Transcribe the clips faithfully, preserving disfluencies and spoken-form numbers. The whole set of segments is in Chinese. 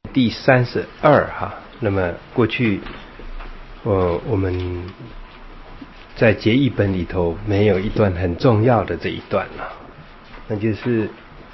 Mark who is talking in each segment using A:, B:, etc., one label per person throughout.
A: 第三十二哈，那么过去，呃，我们在结义本里头没有一段很重要的这一段了，那就是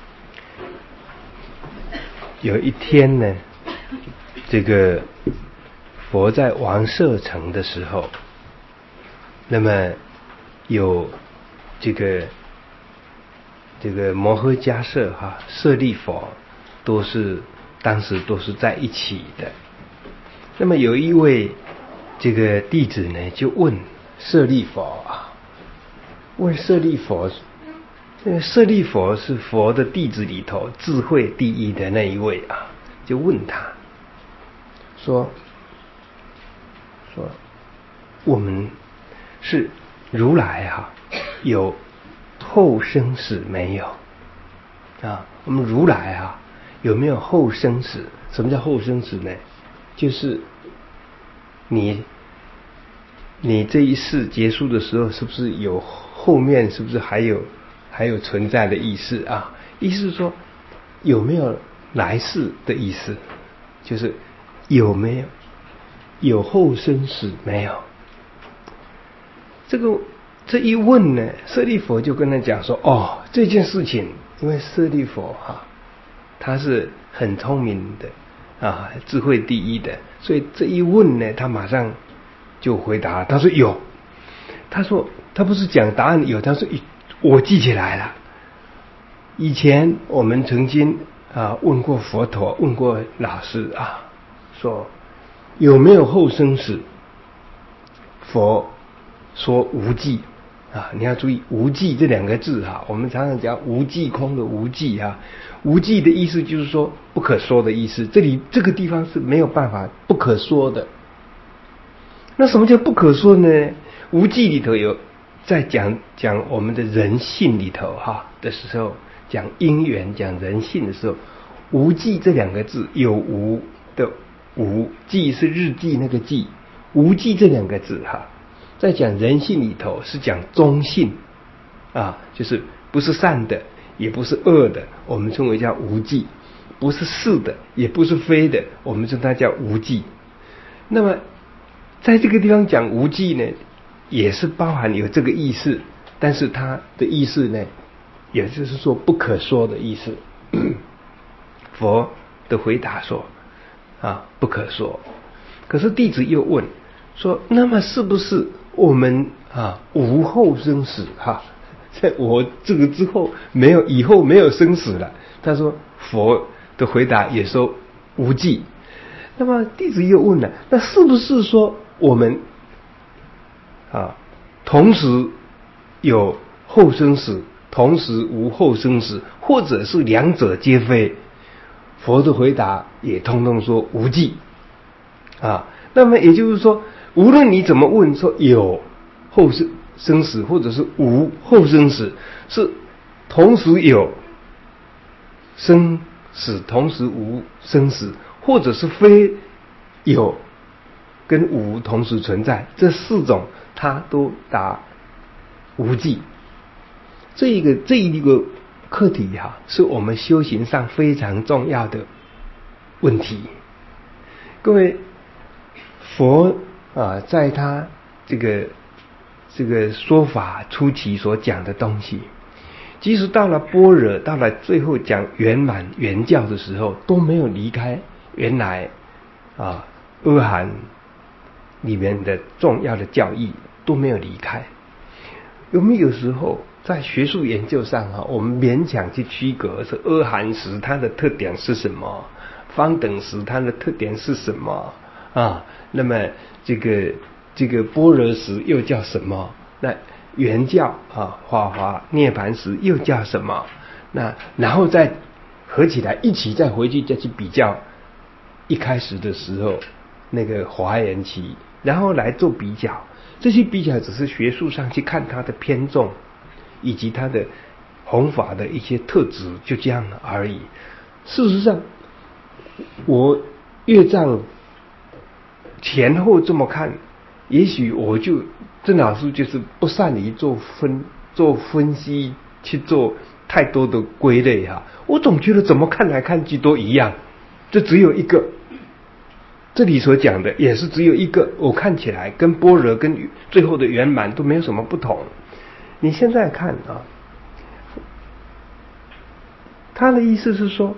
A: 有一天呢，这个佛在王舍城的时候，那么有这个这个摩诃迦叶哈舍利佛都是当时都是在一起的。那么有一位这个弟子呢，就问舍利佛啊，问舍利佛，这个舍利佛是佛的弟子里头智慧第一的那一位啊，就问他说说我们是如来哈、啊，有后生死没有啊？我们如来啊有没有后生死？什么叫后生死呢？就是你你这一世结束的时候，是不是有后面？是不是还有还有存在的意思啊？意思是说有没有来世的意思？就是有没有有后生死没有？这个这一问呢，舍利佛就跟他讲说：哦，这件事情，因为舍利佛哈、啊，他是很聪明的。啊，智慧第一的，所以这一问呢，他马上就回答，他说有，他说他不是讲答案有，他说我记起来了，以前我们曾经啊问过佛陀，问过老师啊，说有没有后生死？佛说无记啊，你要注意无记这两个字哈、啊，我们常常讲无记空的无记啊，无记的意思就是说不可说的意思，这里这个地方是没有办法不可说的。那什么叫不可说呢？无记里头有在讲讲我们的人性里头哈、啊、的时候，讲因缘讲人性的时候，无记这两个字有无的无，记是日记那个记，无记这两个字哈、啊。在讲人性里头是讲中性啊，就是不是善的也不是恶的，我们称为叫无记，不是是的也不是非的，我们称它叫无记。那么在这个地方讲无记呢，也是包含有这个意思，但是它的意思呢，也就是说不可说的意思。佛的回答说啊，不可说。可是弟子又问说，那么是不是我们啊无后生死哈、啊？在我这个之后没有以后没有生死了？他说佛的回答也说无记。那么弟子又问了，那是不是说我们啊同时有后生死，同时无后生死，或者是两者皆非？佛的回答也通通说无记啊。那么也就是说，无论你怎么问，说有后生生死或者是无后生死，是同时有生死，同时无生死，或者是非有跟无同时存在，这四种它都答无记。这一个这一个课题哈、啊，是我们修行上非常重要的问题。各位，佛啊，在他这个这个说法初期所讲的东西，即使到了般若，到了最后讲圆满圆教的时候，都没有离开原来啊阿含里面的重要的教义，都没有离开。有没有时候在学术研究上啊，我们勉强去区隔是阿含时它的特点是什么，方等时它的特点是什么啊？那么这个这个般若时又叫什么？那圆教啊，法华涅槃时又叫什么？那然后再合起来一起再回去再去比较一开始的时候那个华严期，然后来做比较。这些比较只是学术上去看它的偏重以及它的弘法的一些特质，就这样而已。事实上我阅藏前后这么看，也许我就郑老师就是不善于做分做分析，去做太多的归类哈。我总觉得怎么看来看去都一样这只有一个。这里所讲的也是只有一个，我看起来跟般若跟最后的圆满都没有什么不同。你现在看啊，他的意思是说，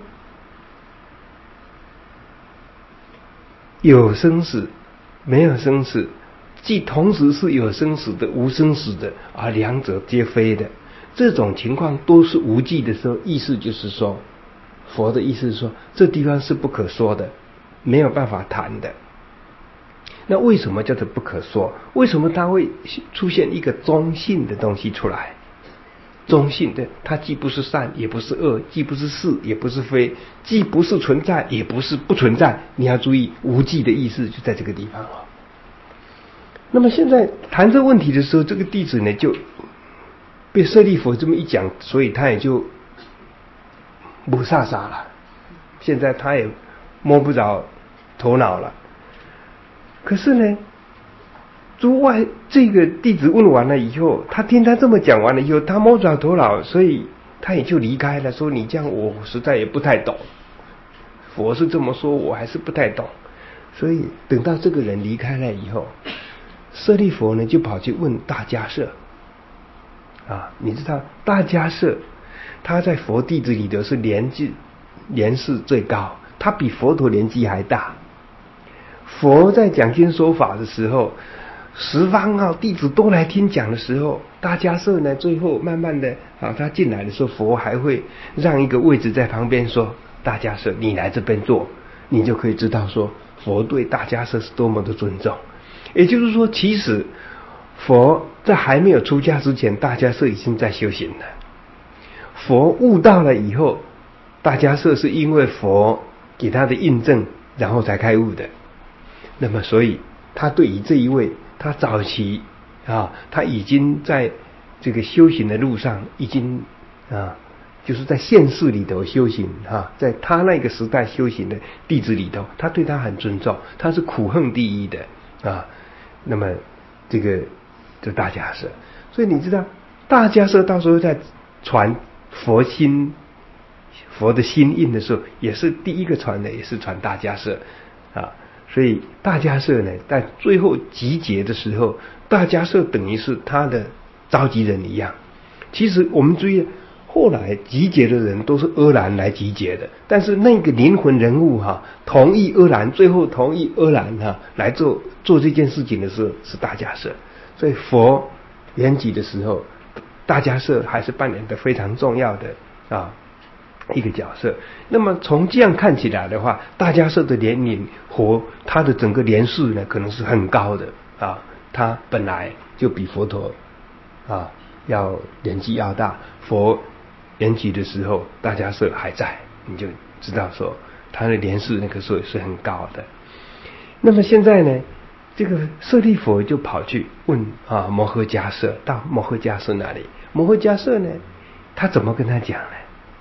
A: 有生死没有生死，既同时是有生死的无生死的，而两者皆非的，这种情况都是无记的时候，意思就是说，佛的意思是说，这地方是不可说的，没有办法谈的。那为什么叫做不可说？为什么它会出现一个中性的东西出来？中性的，它既不是善也不是恶，既不是是也不是非，既不是存在也不是不存在。你要注意无记的意思就在这个地方哦。那么现在谈这个问题的时候，这个弟子呢就被舍利弗这么一讲，所以他也就不飒飒了。现在他也摸不着头脑了。可是呢，诸外这个弟子问完了以后，他听他这么讲完了以后，他摸着头脑，所以他也就离开了，说你这样我实在也不太懂，佛是这么说，我还是不太懂。所以等到这个人离开了以后，舍利弗呢就跑去问大迦叶啊，你知道大迦叶他在佛弟子里头是年纪年事最高，他比佛陀年纪还大。佛在讲经说法的时候，十方啊弟子都来听讲的时候，大迦叶呢最后慢慢的啊他进来的时候，佛还会让一个位置在旁边说，大迦叶你来这边坐，你就可以知道说佛对大迦叶是多么的尊重。也就是说，其实佛在还没有出家之前，大迦叶已经在修行了。佛悟到了以后，大迦叶是因为佛给他的印证，然后才开悟的。那么所以他对于这一位，他早期啊，他已经在这个修行的路上，已经啊，就是在现世里头修行啊，在他那个时代修行的弟子里头，他对他很尊重，他是苦恨第一的啊。那么这个就大迦叶，所以你知道大迦叶到时候在传佛心佛的心印的时候，也是第一个传的，也是传大迦叶啊。所以大迦叶呢，在最后集结的时候，大迦叶等于是他的召集人一样。其实我们注意，后来集结的人都是阿难来集结的，但是那个灵魂人物哈、啊，同意阿难，最后同意阿难哈、啊、来做做这件事情的时候是大迦叶。所以佛圆寂的时候，大迦叶还是扮演的非常重要的啊一个角色。那么从这样看起来的话，大迦叶的年龄和他的整个年事呢，可能是很高的啊。他本来就比佛陀啊要年纪要大，佛圆寂的时候，大迦叶还在，你就知道说他的年事那个时候是很高的。那么现在呢，这个舍利弗就跑去问啊摩诃迦叶，到摩诃迦叶那里，摩诃迦叶呢，他怎么跟他讲呢？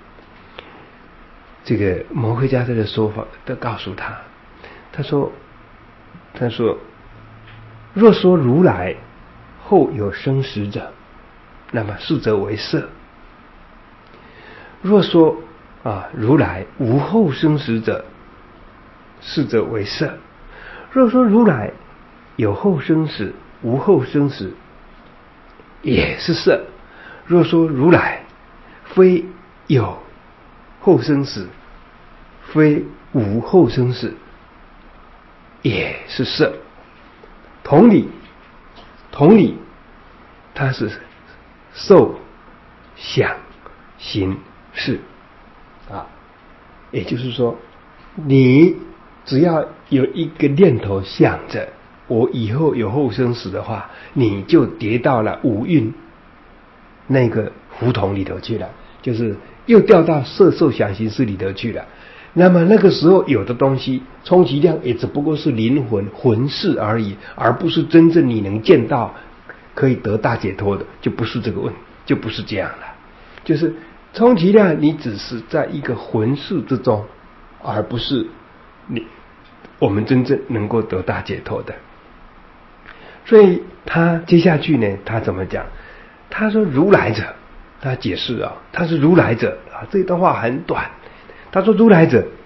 A: 这个摩诃迦叶的说法都告诉他，他说他说若说如来后有生死者，那么是则为色；若说啊如来无后生死者，是则为色；若说如来有后生死无后生死，也是色；若说如来非有后生死非无后生死，也是色。同理同理它是受想行识啊，也就是说，你只要有一个念头想着我以后有后生死的话，你就跌到了五蕴那个胡同里头去了，就是又掉到色受想行识里头去了。那么那个时候有的东西充其量也只不过是灵魂魂识而已，而不是真正你能见到可以得大解脱的，就不是这个问题，就不是这样了。就是充其量你只是在一个魂识之中，而不是你我们真正能够得大解脱的。所以他接下去呢，他怎么讲？他说如来者，他解释啊，他是如来者啊，这段话很短。他说如来者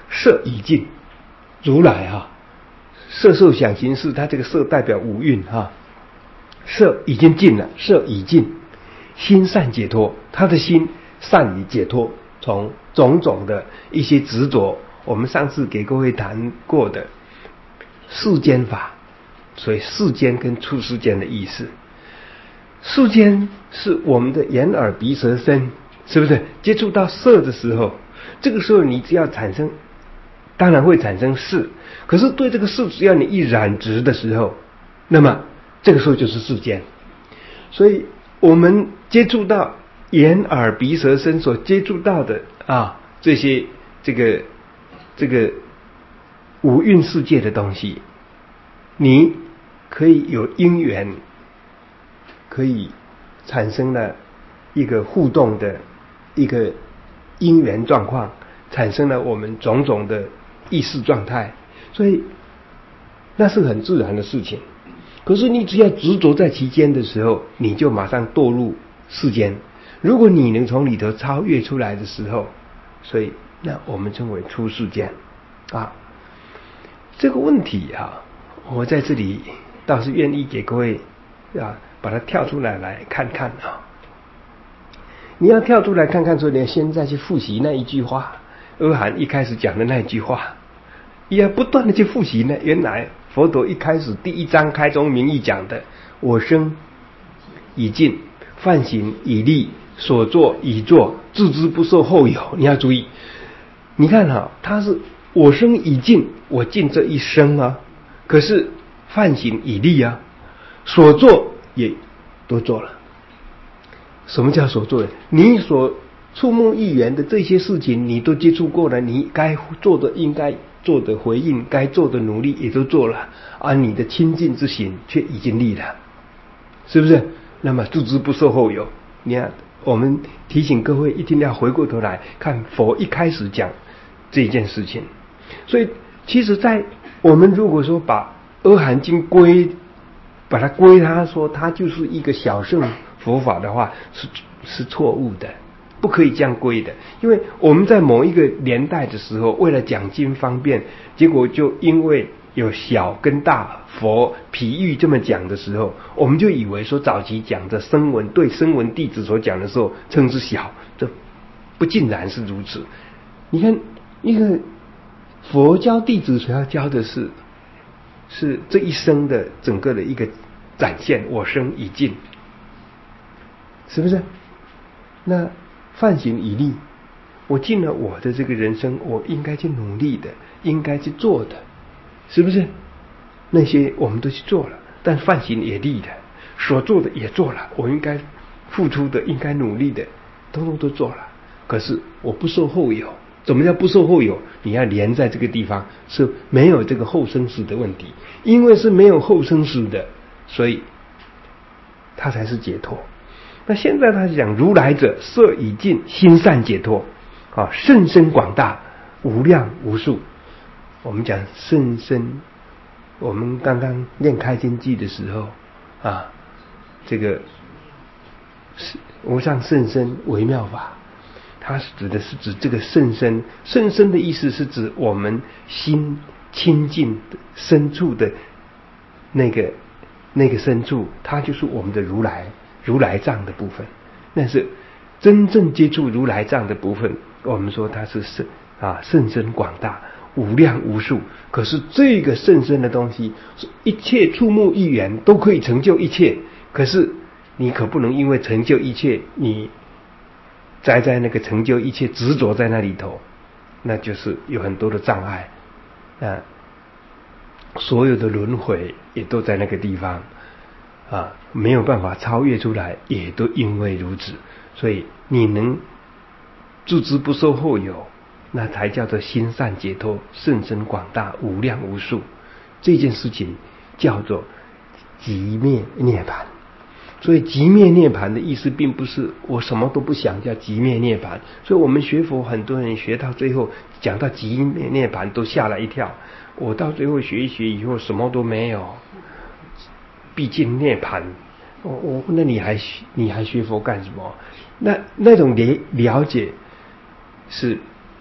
A: 色已尽，如来哈，色受想行识，它这个色代表五蕴哈，色已经尽了，色已尽，心善解脱，他的心善于解脱，从种种的一些执着，我们上次给各位谈过的世间法，所以世间跟出世间的意思，世间是我们的眼耳鼻舌身，是不是接触到色的时候，这个时候你只要产生，当然会产生识，可是对这个识只要你一染执的时候，那么这个时候就是世间。所以我们接触到眼耳鼻舌身所接触到的啊这些这个这个五蕴世界的东西，你可以有因缘，可以产生了一个互动的一个因缘状况，产生了我们种种的意识状态，所以那是很自然的事情。可是你只要执着在其间的时候，你就马上堕入世间。如果你能从里头超越出来的时候，所以那我们称为出世间啊。这个问题啊，我在这里倒是愿意给各位啊，把它跳出来来看看啊。你要跳出来看看，说你要现在去复习那一句话，阿含一开始讲的那一句话，也要不断的去复习呢。原来佛陀一开始第一章开宗明义讲的，我生已尽，梵行已立，所作已作，自知不受后有。你要注意，你看哈，他是我生已尽，我尽这一生啊，可是梵行已立啊，所做也都做了。什么叫所做的？你所触目一缘的这些事情你都接触过了，你该做的应该做的回应，该做的努力也都做了，而你的亲近之行却已经立了，是不是？那么自知不受后有。你看，我们提醒各位一定要回过头来看佛一开始讲这件事情。所以其实在我们如果说把阿含经归把它归他说它就是一个小乘佛法的话，是是错误的，不可以这样归的。因为我们在某一个年代的时候，为了讲经方便，结果就因为有小跟大佛譬喻这么讲的时候，我们就以为说早期讲的声闻对声闻弟子所讲的时候称之小，这不尽然是如此。你看一个佛教弟子所要教的是是这一生的整个的一个展现，我生已尽，是不是？那梵行已立，我尽了我的这个人生我应该去努力的，应该去做的，是不是？那些我们都去做了，但梵行也立了，所做的也做了，我应该付出的应该努力的通通都做了，可是我不受后有。怎么叫不受后有？你要连在这个地方，是没有这个后生死的问题，因为是没有后生死的，所以他才是解脱。那现在他讲如来者，色已尽，心善解脱啊，甚深广大，无量无数。我们讲甚深，我们刚刚念开经记的时候啊，这个无上甚深微妙法，它指的是指这个甚深，甚深的意思是指我们心亲近的深处的那个那个深处，它就是我们的如来如来藏的部分。那是真正接触如来藏的部分，我们说它是甚啊甚深广大，无量无数。可是这个甚深的东西，一切触目一缘都可以成就一切，可是你可不能因为成就一切，你栽在那个成就一切执着在那里头，那就是有很多的障碍啊，所有的轮回也都在那个地方啊，没有办法超越出来，也都因为如此。所以你能自知不受后有，那才叫做心善解脱，甚深广大，无量无数。这件事情叫做寂灭涅槃。所以寂灭涅槃的意思并不是我什么都不想叫寂灭涅槃。所以我们学佛很多人学到最后讲到寂灭涅槃都吓了一跳，我到最后学一学以后什么都没有，毕竟涅槃，我我那你还你还学佛干什么？那那种了了解是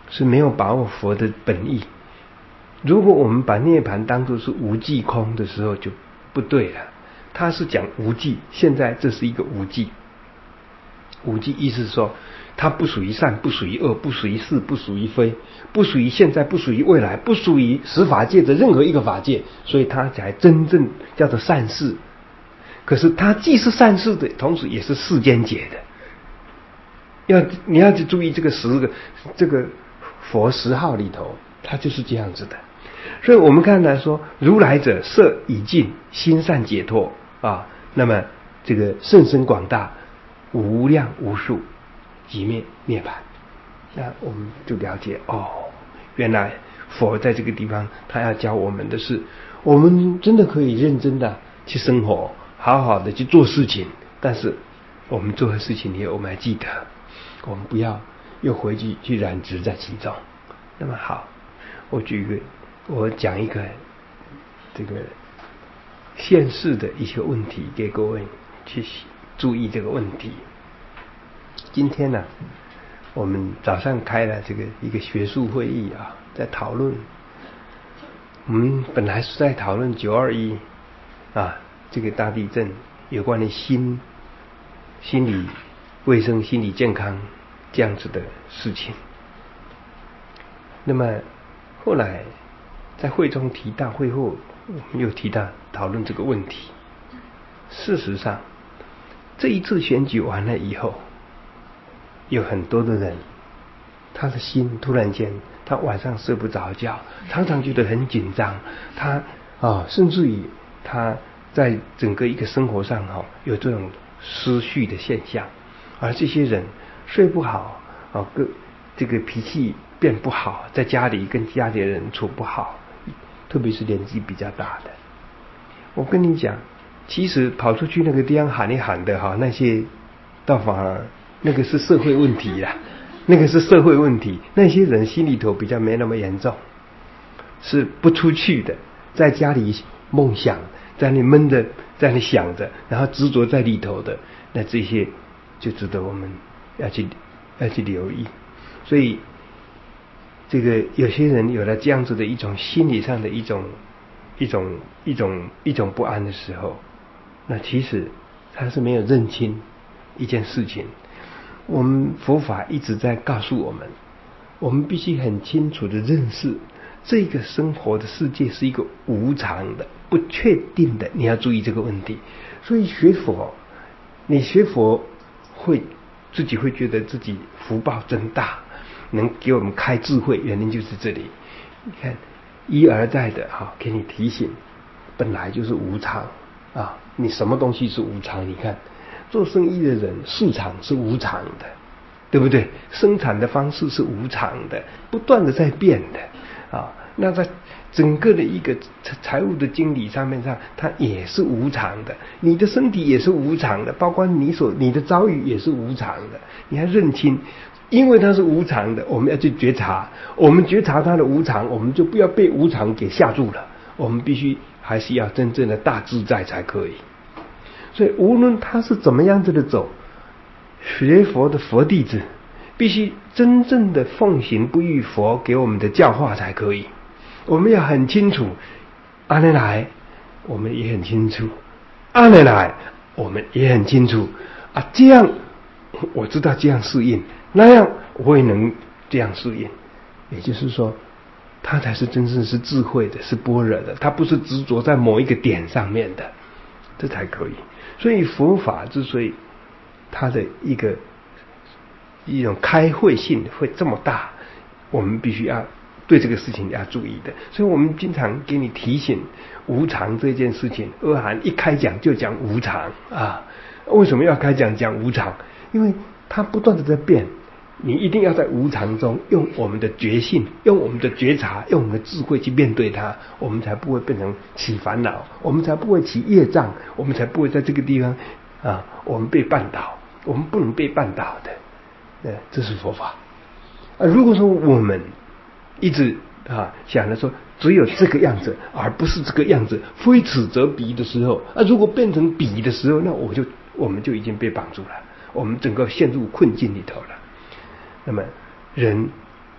A: 是没有把握佛的本意。如果我们把涅槃当作是无记空的时候，就不对了。他是讲无记，现在这是一个无记。无记意思是说，它不属于善，不属于恶，不属于是，不属于非，不属于现在，不属于未来，不属于十法界的任何一个法界，所以它才真正叫做善事。可是它既是善事的，同时也是世间解的。要你要去注意这个十个这个佛十号里头，它就是这样子的。所以我们看来说，如来者色已尽，心善解脱啊，那么这个甚深广大，无量无数，即灭涅槃。那我们就了解哦，原来佛在这个地方他要教我们的是，我们真的可以认真的去生活，好好的去做事情，但是我们做的事情里我们还记得，我们不要又回去去染执在其中。那么好，我举一个，我讲一个这个现世的一些问题给各位去注意这个问题。今天呢、啊，我们早上开了这个一个学术会议啊，在讨论。我们本来是在讨论九二一啊，这个大地震有关的心心理卫生、心理健康这样子的事情。那么后来在会中提到，会后我们又提到讨论这个问题。事实上，这一次选举完了以后，有很多的人，他的心突然间，他晚上睡不着觉，常常觉得很紧张，他啊，甚至于他在整个一个生活上哈、哦，有这种失序的现象，而这些人睡不好啊，个这个脾气变不好，在家里跟家里人处不好，特别是年纪比较大的。我跟你讲，其实跑出去那个地方喊一喊的哈，那些倒反而那个是社会问题啦，那个是社会问题。那些人心里头比较没那么严重，是不出去的，在家里梦想，在那闷着，在那想着，然后执着在里头的，那这些就值得我们要去要去留意。所以这个有些人有了这样子的一种心理上的一种一种一种一种不安的时候，那其实他是没有认清一件事情。我们佛法一直在告诉我们，我们必须很清楚的认识这个生活的世界是一个无常的、不确定的，你要注意这个问题。所以学佛，你学佛会自己会觉得自己福报真大，能给我们开智慧，原因就是这里。你看一而再的哈，给你提醒，本来就是无常啊！你什么东西是无常？你看做生意的人，市场是无常的，对不对？生产的方式是无常的，不断的在变的啊。那在整个的一个财务的经理上面上，它也是无常的。你的身体也是无常的，包括你所你的遭遇也是无常的。你要认清，因为它是无常的，我们要去觉察。我们觉察它的无常，我们就不要被无常给吓住了。我们必须还是要真正的大自在才可以。所以无论他是怎么样子的走，学佛的佛弟子必须真正的奉行不逾佛给我们的教化才可以。我们要很清楚，阿难来我们也很清楚，阿难来我们也很清楚啊，这样我知道这样适应，那样我也能这样适应。也就是说，他才是真正是智慧的，是般若的，他不是执着在某一个点上面的，这才可以。所以佛法之所以它的一个一种开慧性会这么大，我们必须要对这个事情要注意的。所以我们经常给你提醒无常这件事情。阿含一开讲就讲无常啊，为什么要开讲讲无常？因为它不断的在变，你一定要在无常中用我们的觉性，用我们的觉察，用我们的智慧去面对它，我们才不会变成起烦恼，我们才不会起业障，我们才不会在这个地方啊，我们被绊倒，我们不能被绊倒的。呃，这是佛法。啊，如果说我们一直啊想着说只有这个样子，而不是这个样子，非此则彼的时候，啊，如果变成彼的时候，那我就我们就已经被绑住了，我们整个陷入困境里头了。那么人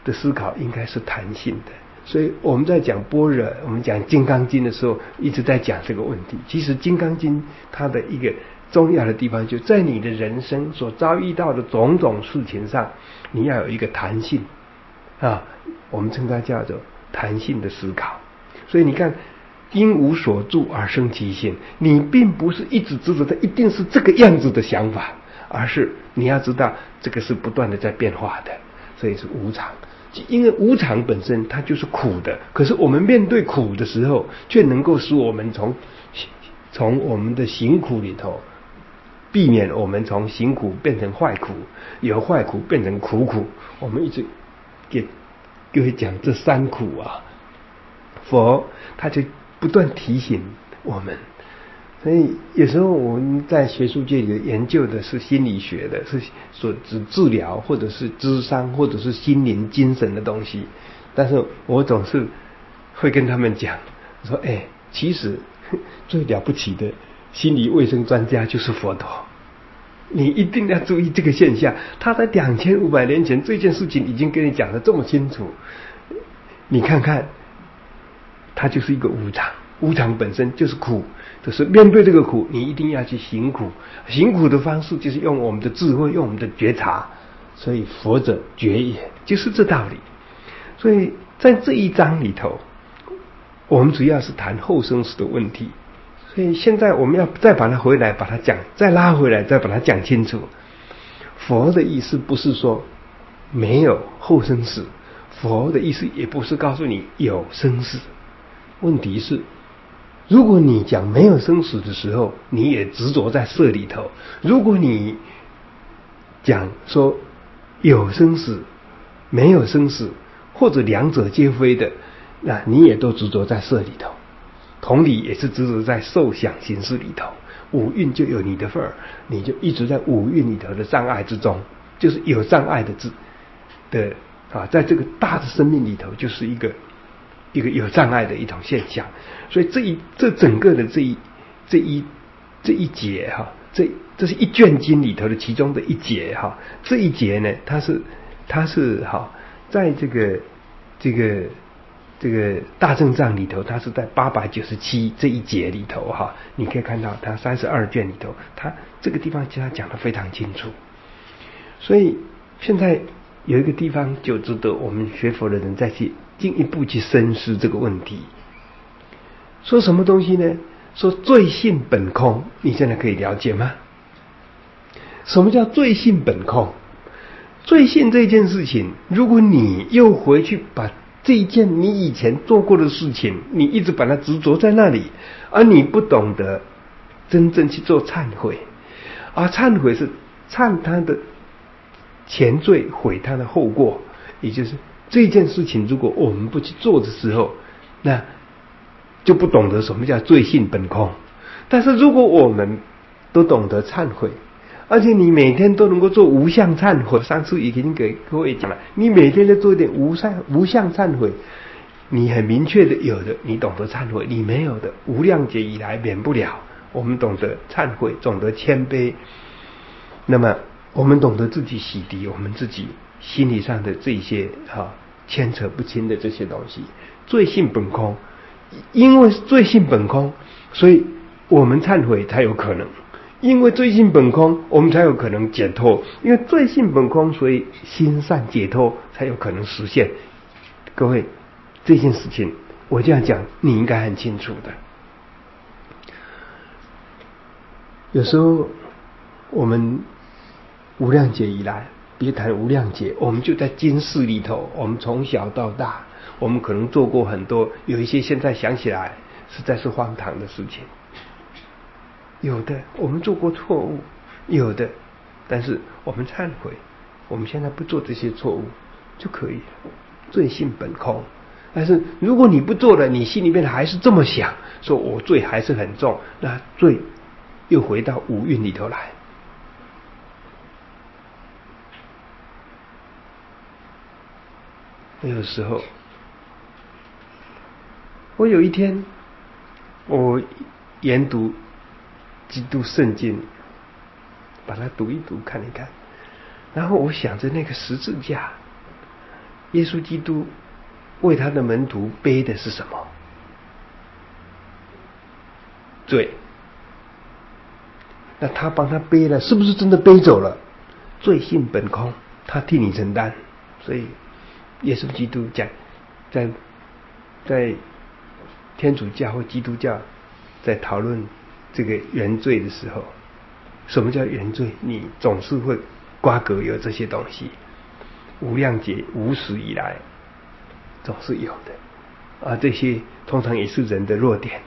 A: 的思考应该是弹性的。所以我们在讲般若，我们讲金刚经的时候，一直在讲这个问题。其实金刚经它的一个重要的地方，就在你的人生所遭遇到的种种事情上，你要有一个弹性啊，我们称它叫做弹性的思考。所以你看，因无所住而生其心，你并不是一直执着的一定是这个样子的想法，而是你要知道这个是不断的在变化的，所以是无常。因为无常本身它就是苦的，可是我们面对苦的时候，却能够使我们从从我们的行苦里头避免我们从行苦变成坏苦，由坏苦变成苦苦。我们一直给各位讲这三苦啊，佛他就不断提醒我们。所以有时候我们在学术界里研究的是心理学的，是所指治疗或者是咨商或者是心灵精神的东西，但是我总是会跟他们讲说，哎，其实最了不起的心理卫生专家就是佛陀，你一定要注意这个现象。他在两千五百年前这件事情已经跟你讲得这么清楚，你看看，它就是一个无常，无常本身就是苦，就是面对这个苦，你一定要去行苦。行苦的方式就是用我们的智慧，用我们的觉察。所以佛者觉也，就是这道理。所以在这一章里头，我们主要是谈后生死的问题。所以现在我们要再把它回来，把它讲，再拉回来，再把它讲清楚。佛的意思不是说没有后生死，佛的意思也不是告诉你有生死。问题是，如果你讲没有生死的时候，你也执着在色里头；如果你讲说有生死、没有生死，或者两者皆非的，那你也都执着在色里头。同理，也是执着在受想行识里头。五蕴就有你的份儿，你就一直在五蕴里头的障碍之中，就是有障碍的字的啊，在这个大的生命里头，就是一个。一个有障碍的一种现象。所以这一这整个的这一这一这一节哈，这这是一卷经里头的其中的一节哈。这一节呢，它是它是哈，在这个这个这个大正藏里头，它是在八百九十七这一节里头哈，你可以看到它三十二卷里头，它这个地方其实它讲得非常清楚。所以现在有一个地方就值得我们学佛的人再去进一步去深思这个问题。说什么东西呢？说罪性本空，你现在可以了解吗？什么叫罪性本空？罪性这件事情，如果你又回去把这一件你以前做过的事情，你一直把它执着在那里，而你不懂得真正去做忏悔，而忏悔是忏他的前罪，悔他的后过，也就是这件事情如果我们不去做的时候，那就不懂得什么叫罪性本空。但是如果我们都懂得忏悔，而且你每天都能够做无相忏悔，上次已经给各位讲了，你每天都做一点无相无相忏悔，你很明确的有的你懂得忏悔，你没有的无量劫以来免不了。我们懂得忏悔，懂得谦卑，那么我们懂得自己洗涤我们自己心理上的这些哈牵扯不清的这些东西。罪性本空，因为罪性本空，所以我们忏悔才有可能。因为罪性本空，我们才有可能解脱。因为罪性本空，所以心善解脱才有可能实现。各位，这件事情我这样讲，你应该很清楚的。有时候我们无量劫以来，别谈无量劫，我们就在今世里头，我们从小到大，我们可能做过很多，有一些现在想起来实在是荒唐的事情。有的我们做过错误，有的，但是我们忏悔，我们现在不做这些错误就可以了。罪性本空。但是如果你不做了，你心里面还是这么想，说我罪还是很重，那罪又回到五蕴里头来。有时候我有一天我研读基督圣经，把它读一读看一看，然后我想着那个十字架， 耶稣基督为他的门徒背的是什么？罪。那他帮他背了，是不是真的背走了？罪性本空，他替你承担。所以耶稣基督讲，在在天主教或基督教在讨论这个原罪的时候，什么叫原罪？你总是会瓜葛有这些东西，无量劫无始以来总是有的啊，这些通常也是人的弱点。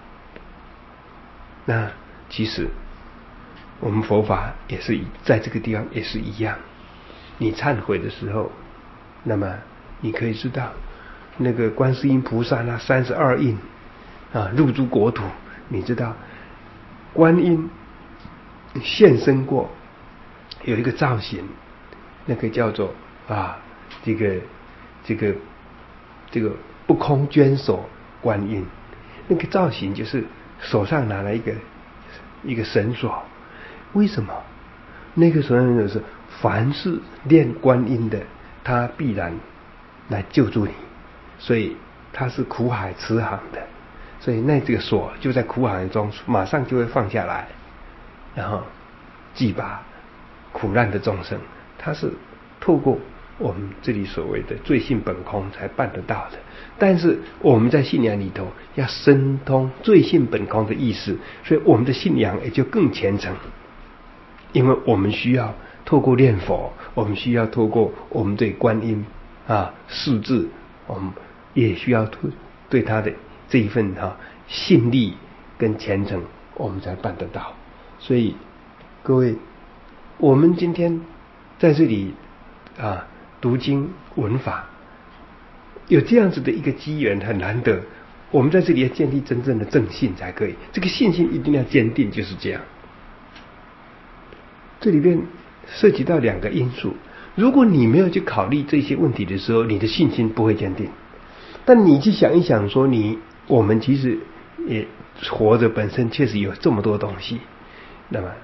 A: 那其实我们佛法也是在这个地方也是一样，你忏悔的时候，那么你可以知道那个观世音菩萨那三十二印啊入诸国土，你知道观音现身过，有一个造型，那个叫做啊这个这个这个不空捐手观音，那个造型就是手上拿了一个一个绳索。为什么？那个时候就是凡是念观音的，他必然来救助你，所以他是苦海慈航的，所以那这个锁就在苦海中马上就会放下来，然后济拔苦难的众生。他是透过我们这里所谓的罪性本空才办得到的。但是我们在信仰里头要深通罪性本空的意思，所以我们的信仰也就更虔诚。因为我们需要透过念佛，我们需要透过我们对观音啊识字，我们也需要对他的这一份哈、啊、信力跟虔诚，我们才办得到。所以各位，我们今天在这里啊读经闻法，有这样子的一个机缘很难得，我们在这里要建立真正的正信才可以，这个信心一定要坚定，就是这样。这里面涉及到两个因素，如果你没有去考虑这些问题的时候，你的信心不会坚定。但你去想一想说，你我们其实也活着本身确实有这么多东西，那么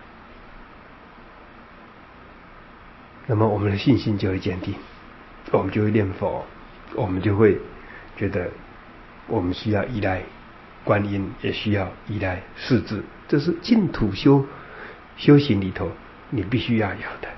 A: 那么我们的信心就会坚定，我们就会念佛，我们就会觉得我们需要依赖观音，也需要依赖识字，这是净土修修行里头你必须要有的。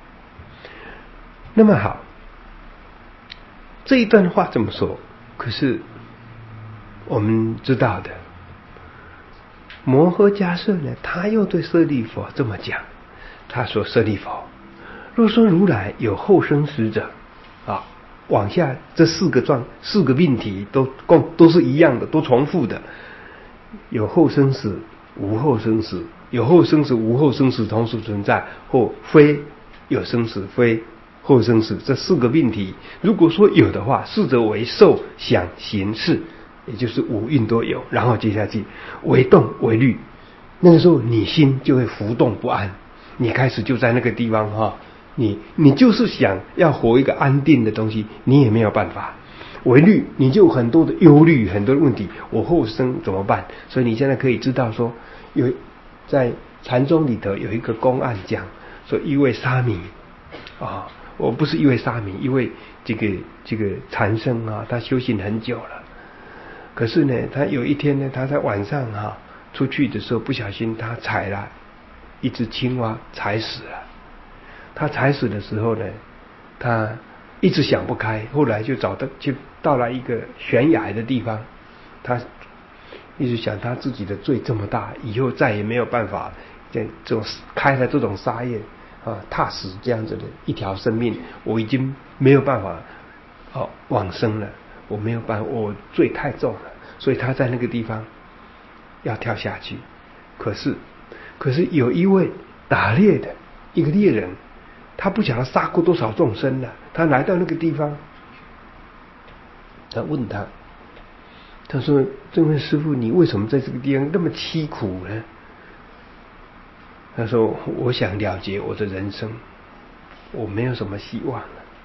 A: 那么好，这一段话这么说，可是我们知道的，摩诃迦叶呢，他又对舍利弗这么讲，他说：舍利弗，若说如来有后生死者啊，往下这四个状四个命题都共都是一样的，都重复的，有后生死，无后生死，有后生死无后生死同时存在，或非有生死非后生死，这四个命题如果说有的话，四则为受想行识，也就是五蕴都有，然后接下去为动为虑，那个时候你心就会浮动不安，你开始就在那个地方哈，你你就是想要活一个安定的东西，你也没有办法。为虑，你就很多的忧虑，很多的问题，我后生怎么办？所以你现在可以知道说，有在禅宗里头有一个公案讲说，一位沙弥啊，我不是一位沙弥，一位这个这个禅僧啊，他修行很久了，可是呢，他有一天呢，他在晚上哈、啊、出去的时候，不小心他踩了一只青蛙，踩死了。他踩死的时候呢，他一直想不开，后来就找到就到了一个悬崖的地方，他一直想他自己的罪这么大，以后再也没有办法这这种开了这种杀业啊，踏死这样子的一条生命，我已经没有办法哦往生了，我没有办法，我罪太重了，所以他在那个地方要跳下去。可是可是有一位打猎的一个猎人，他不晓得杀过多少众生了，他来到那个地方，他问他，他说：这位师父，你为什么在这个地方那么凄苦呢？他说：我想了结我的人生，我没有什么希望了。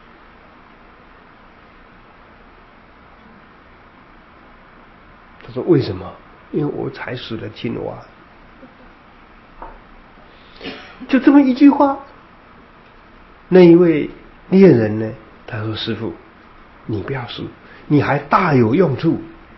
A: 他说：为什么？因为我踩死了青蛙。就这么一句话，那一位猎人呢，他说：师父， 你不要死，你还大有用处，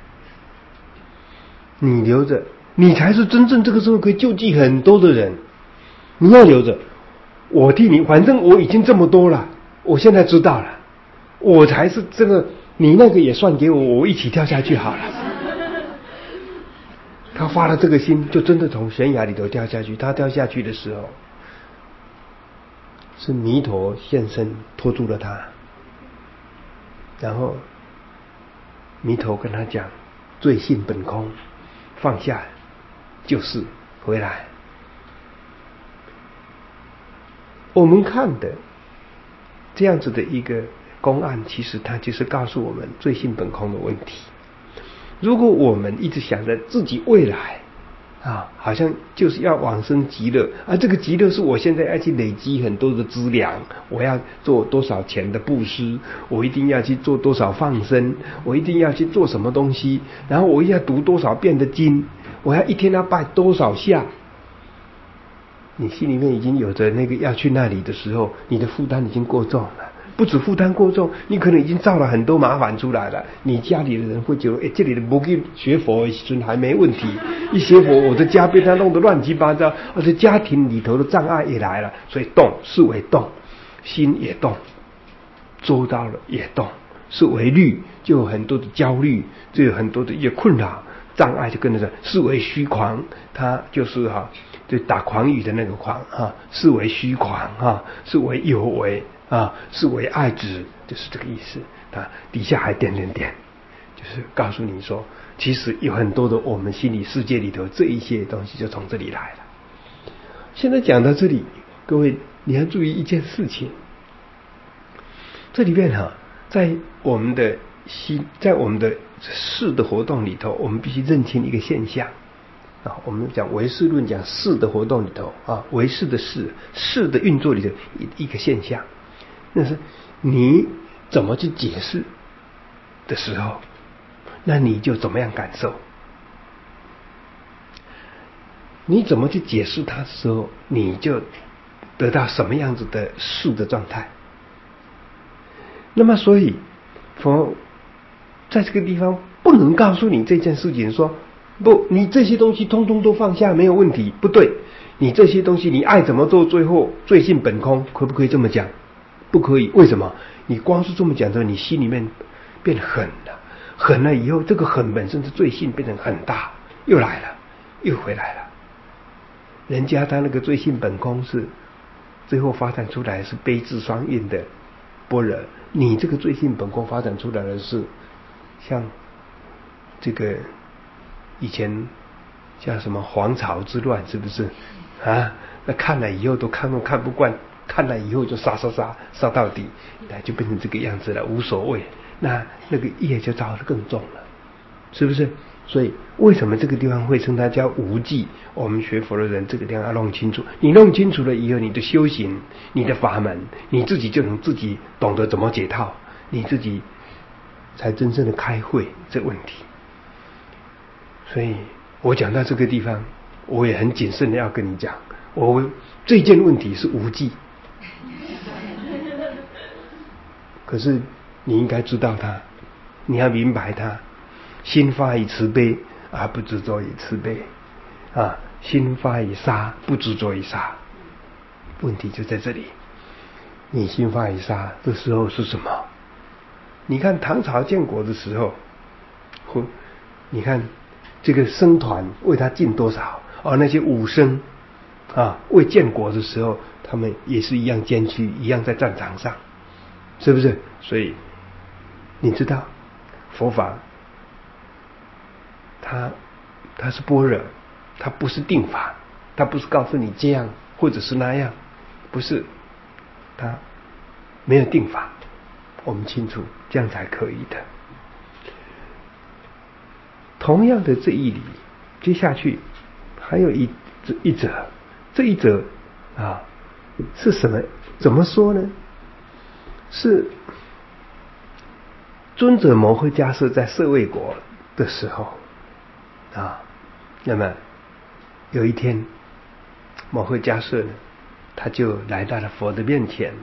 A: 你留着，你才是真正这个时候可以救济很多的人。你要留着，我替你，反正我已经这么多了，我现在知道了，我才是这个，你那个也算给我，我一起跳下去好了。他发了这个心，就真的从悬崖里头掉下去。他掉下去的时候，是弥陀现身拖住了他，然后弥陀跟他讲：罪性本空，放下就是回来。我们看的这样子的一个公案，其实它就是告诉我们罪性本空的问题。如果我们一直想着自己未来啊，好像就是要往生极乐啊，这个极乐是我现在要去累积很多的资粮，我要做多少钱的布施，我一定要去做多少放生，我一定要去做什么东西，然后我一定要读多少遍的经，我要一天要拜多少下。你心里面已经有着那个要去那里的时候，你的负担已经过重了。不止负担过重，你可能已经造了很多麻烦出来了。你家里的人会觉得，哎，这里的不给学佛的时候还没问题，一学佛，我的家被他弄得乱七八糟，而且家庭里头的障碍也来了，所以动是为动，心也动，周遭了也动，是为虑，就有很多的焦虑，就有很多的一些困扰障碍，就跟着说是为虚狂，他就是哈、啊，就打诳语的那个诳哈，是为虚狂哈，是为有为。啊，是为爱之，就是这个意思。啊，底下还点点点，就是告诉你说，其实有很多的我们心理世界里头这一些东西就从这里来了。现在讲到这里，各位你要注意一件事情，这里面哈、啊，在我们的心，在我们的事的活动里头，我们必须认清一个现象。啊，我们讲唯识论讲事的活动里头啊，唯识的事，事的运作里头一一个现象。那是你怎么去解释的时候，那你就怎么样感受。你怎么去解释它的时候，你就得到什么样子的事的状态。那么所以佛在这个地方不能告诉你这件事情说，不，你这些东西通通都放下没有问题，不对，你这些东西你爱怎么做，最后罪性本空，可不可以这么讲？不可以。为什么？你光是这么讲的，你心里面变狠了，狠了以后，这个狠本身是罪性变成很大，又来了，又回来了。人家他那个罪性本空是最后发展出来是悲智双运的般若，你这个罪性本空发展出来的是像这个以前像什么黄巢之乱，是不是啊？那看了以后都看都看不惯，看了以后就杀杀杀杀到底，那就变成这个样子了，无所谓。那那个业就造得更重了，是不是？所以为什么这个地方会称它叫无记？我们学佛的人这个地方要弄清楚，你弄清楚了以后，你的修行，你的法门，你自己就能自己懂得怎么解套，你自己才真正的开会这问题。所以我讲到这个地方，我也很谨慎的要跟你讲，我这件问题是无记，可是你应该知道它，你要明白它。心发以慈悲而不执着于慈悲啊，心发以杀不执着于杀，问题就在这里。你心发以杀的时候是什么？你看唐朝建国的时候，你看这个僧团为他尽多少，而那些武僧啊，为建国的时候，他们也是一样艰巨，一样在战场上，是不是？所以你知道佛法它它是般若，它不是定法，它不是告诉你这样或者是那样，不是，它没有定法，我们清楚，这样才可以的。同样的这一理，接下去还有一一则，这一则啊是什么？怎么说呢？是尊者摩诃迦叶在舍卫国的时候啊，那么有一天，摩诃迦叶呢，他就来到了佛的面前，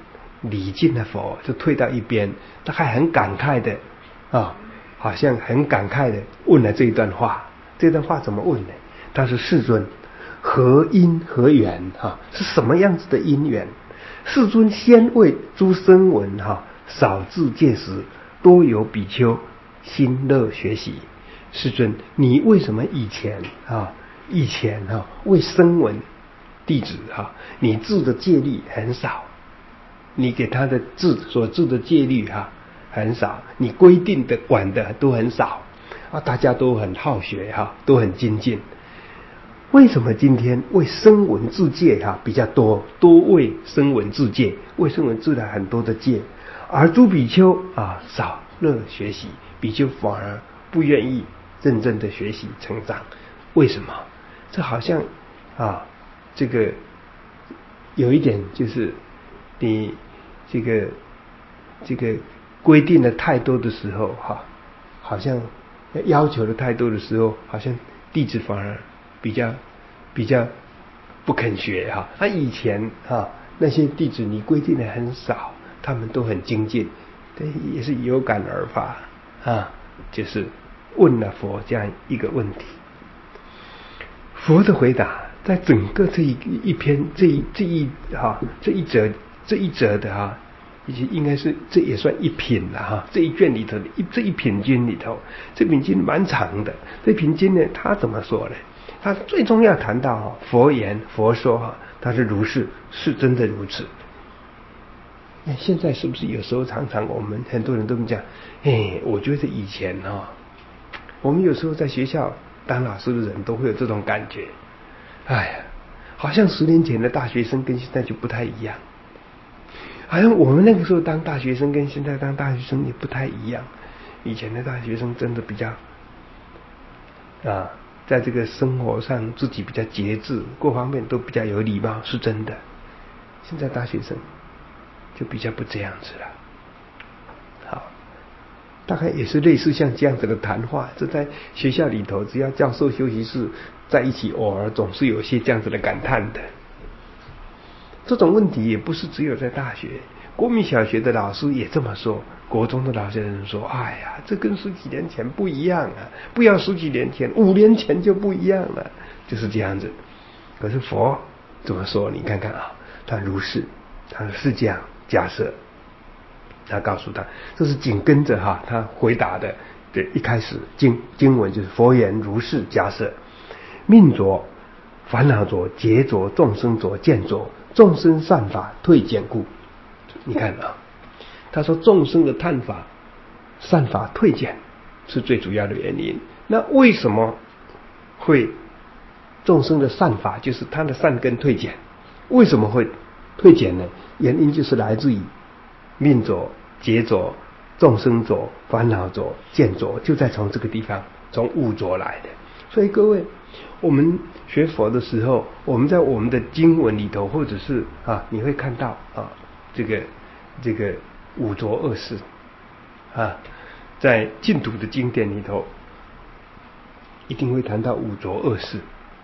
A: 礼敬的佛就退到一边，他还很感慨的啊，好像很感慨的问了这一段话。这段话怎么问呢？他说：世尊，何因何缘哈？是什么样子的因缘？世尊先为诸声闻哈少自戒时，多有比丘心乐学习。世尊，你为什么以前啊以前哈为声闻弟子哈，你制的戒律很少，你给他的制所制的戒律哈很少，你规定的管的都很少啊，大家都很好学哈，都很精进。为什么今天为声闻制戒哈比较多，多为声闻制戒，为声闻制了很多的戒，而诸比丘啊少乐学习，比丘反而不愿意认真的学习成长？为什么？这好像啊这个有一点就是你这个这个规定的太多的时候哈，好像要求的太多的时候，好像弟子反而比较比较不肯学哈。他、啊、以前哈那些弟子你规定的很少，他们都很精进，也是有感而发啊，就是问了佛这样一个问题。佛的回答在整个这一一篇这一这一哈这一则这一则的哈，以及应该是这也算一品了哈，这一卷里头一这一品经里头，这品经蛮长的。这品经呢，他怎么说呢？他最终要谈到哈佛言佛说哈，他是如是，是真的如此。那现在是不是有时候常常我们很多人都讲，哎，我觉得以前哈，我们有时候在学校当老师的人都会有这种感觉，哎呀，好像十年前的大学生跟现在就不太一样，好像我们那个时候当大学生跟现在当大学生也不太一样。以前的大学生真的比较啊，在这个生活上自己比较节制，各方面都比较有礼貌，是真的。现在大学生就比较不这样子了。好，大概也是类似像这样子的谈话，这在学校里头，只要教授休息室在一起，偶尔总是有些这样子的感叹的。这种问题也不是只有在大学，国民小学的老师也这么说，国中的老师人说：“哎呀，这跟十几年前不一样啊！不要十几年前，五年前就不一样了。”就是这样子。可是佛怎么说？你看看啊，他如是，他是这样假设。他告诉他，这是紧跟着哈他回答的，对，一开始经经文就是佛言如是假设，命浊、烦恼浊、劫浊、众生浊、见浊，众生善法退减故。你看啊，他说众生的叹法善法退减是最主要的原因。那为什么会众生的善法就是他的善根退减？为什么会退减呢？原因就是来自于命浊、劫浊、众生浊、烦恼浊、见浊，就在从这个地方，从五浊来的。所以各位，我们学佛的时候，我们在我们的经文里头，或者是啊，你会看到啊，这个这个五浊恶世啊，在净土的经典里头，一定会谈到五浊恶世。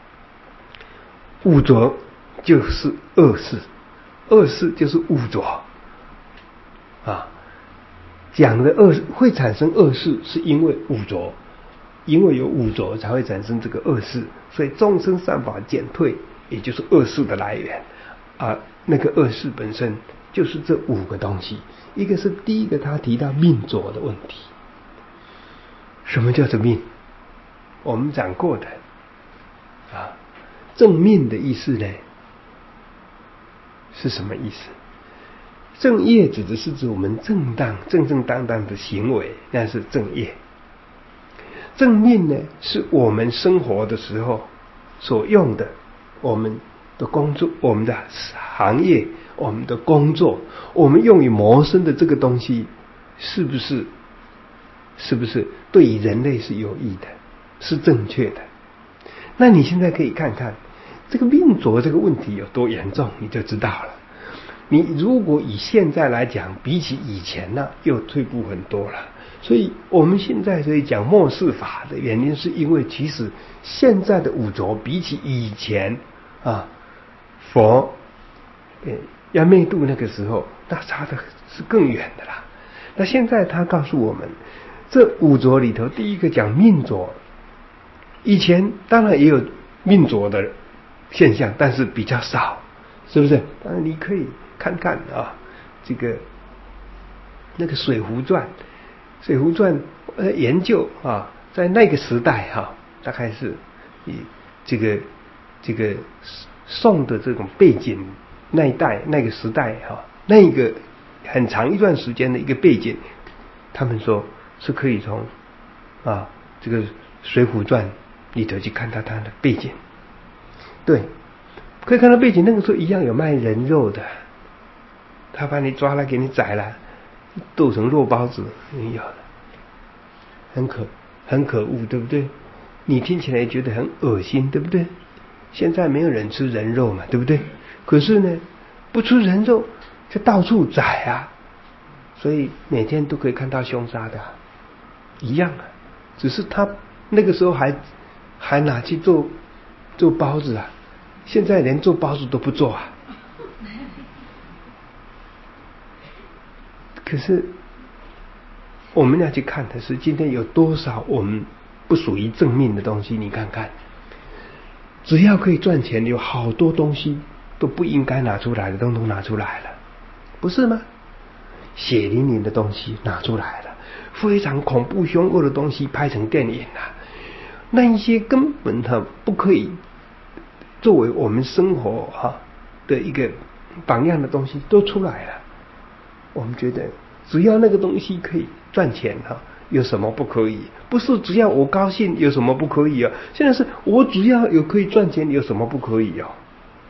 A: 五浊就是恶世，恶世就是五浊啊。讲的恶会产生恶世，是因为五浊，因为有五浊才会产生这个恶世，所以众生善法减退，也就是恶世的来源。啊，那个恶世本身就是这五个东西。一个是第一个，他提到命浊的问题。什么叫做命？我们讲过的啊，正命的意思呢是什么意思？正业指的是指我们正当、正正当当的行为，那是正业。正命呢，是我们生活的时候所用的，我们的工作、我们的行业、我们的工作，我们用于谋生的这个东西，是不是是不是对于人类是有益的，是正确的？那你现在可以看看这个命浊这个问题有多严重，你就知道了。你如果以现在来讲，比起以前呢、啊，又退步很多了。所以我们现在所以讲末世法的原因，是因为其实现在的五浊比起以前啊，佛呃要灭度那个时候，那差的是更远的啦。那现在他告诉我们，这五浊里头，第一个讲命浊，以前当然也有命浊的现象，但是比较少，是不是？当然你可以看看啊，这个那个《水浒传》，《水浒传》呃研究啊，在那个时代哈、啊，大概是以这个这个宋的这种背景那一代那个时代哈、啊，那一个很长一段时间的一个背景，他们说是可以从啊这个《水浒传》里头去看到它的背景，对，可以看到背景。那个时候一样有卖人肉的，他把你抓来给你宰了，剁成肉包子，没有了，很可很可恶，对不对？你听起来觉得很恶心，对不对？现在没有人吃人肉嘛，对不对？可是呢，不吃人肉就到处宰啊，所以每天都可以看到凶杀的、啊，一样啊。只是他那个时候还还拿去做做包子啊，现在连做包子都不做啊。可是我们要去看的是今天有多少我们不属于正命的东西，你看看，只要可以赚钱，有好多东西都不应该拿出来的都都拿出来了，不是吗？血淋淋的东西拿出来了，非常恐怖凶恶的东西拍成电影了、啊，那一些根本它不可以作为我们生活哈的一个榜样的东西都出来了。我们觉得只要那个东西可以赚钱哈，有什么不可以？不是只要我高兴有什么不可以啊？现在是我只要有可以赚钱有什么不可以啊？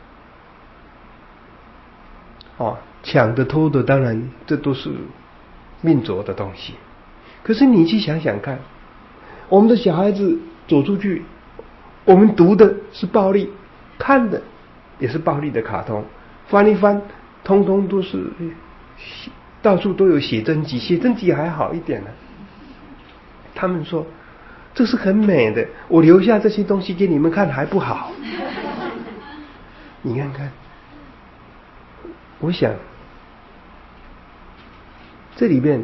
A: 哦，抢的偷的，当然这都是命浊的东西。可是你去想想看，我们的小孩子走出去，我们读的是暴力，看的也是暴力的卡通，翻一翻，通通都是到处都有写真集，写真集还好一点呢。他们说这是很美的，我留下这些东西给你们看还不好？你看看，我想这里面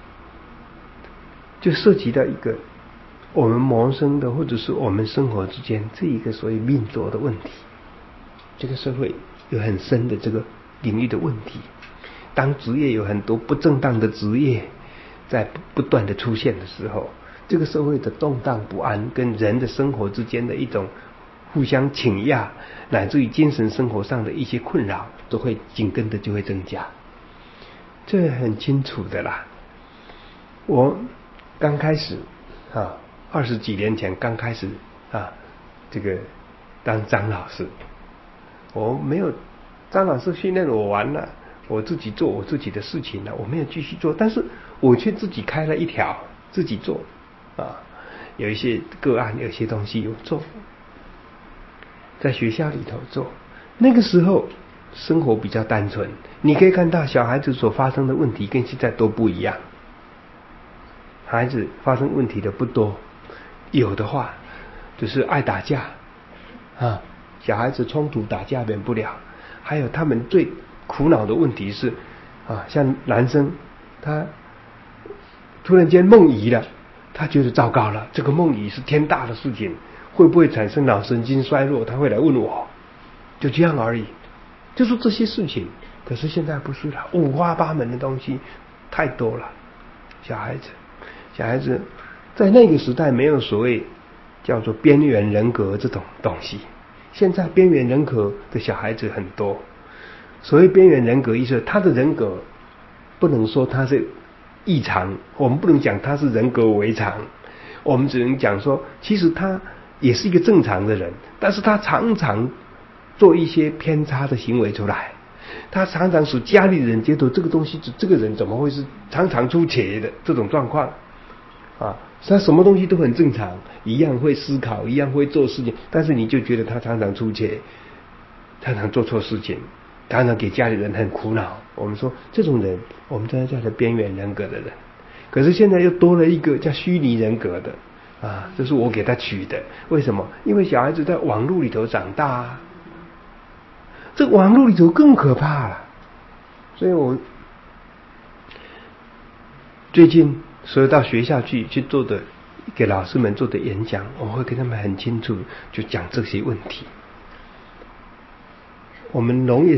A: 就涉及到一个我们谋生的或者是我们生活之间这一个所谓命浊的问题。这个社会有很深的这个领域的问题，当职业有很多不正当的职业在不断的出现的时候，这个社会的动荡不安跟人的生活之间的一种互相倾轧，乃至于精神生活上的一些困扰都会紧跟的就会增加，这很清楚的啦。我刚开始啊，二十几年前刚开始啊，这个当张老师，我没有张老师训练我完了，我自己做我自己的事情了，我没有继续做，但是我却自己开了一条自己做啊，有一些个案，有些东西有做，在学校里头做。那个时候生活比较单纯，你可以看到小孩子所发生的问题跟现在都不一样。孩子发生问题的不多，有的话就是爱打架啊，小孩子冲突打架免不了。还有他们最苦恼的问题是啊，像男生他突然间梦遗了，他觉得糟糕了，这个梦遗是天大的事情，会不会产生脑神经衰弱？他会来问我，就这样而已，就是这些事情。可是现在不是了，五花八门的东西太多了。小孩子小孩子在那个时代没有所谓叫做边缘人格这种东西，现在边缘人格的小孩子很多。所谓边缘人格意思，他的人格不能说他是异常，我们不能讲他是人格违常，我们只能讲说其实他也是一个正常的人，但是他常常做一些偏差的行为出来，他常常使家里人觉得这个东西这个人怎么会是常常出邪的这种状况啊，他什么东西都很正常，一样会思考，一样会做事情，但是你就觉得他常常出邪，常常做错事情，常常给家里人很苦恼。我们说这种人，我们在叫他边缘人格的人。可是现在又多了一个叫虚拟人格的啊，这是我给他取的。为什么？因为小孩子在网络里头长大啊，这网络里头更可怕了。 所以我最近所有到学校去去做的给老师们做的演讲，我会跟他们很清楚就讲这些问题。我们农业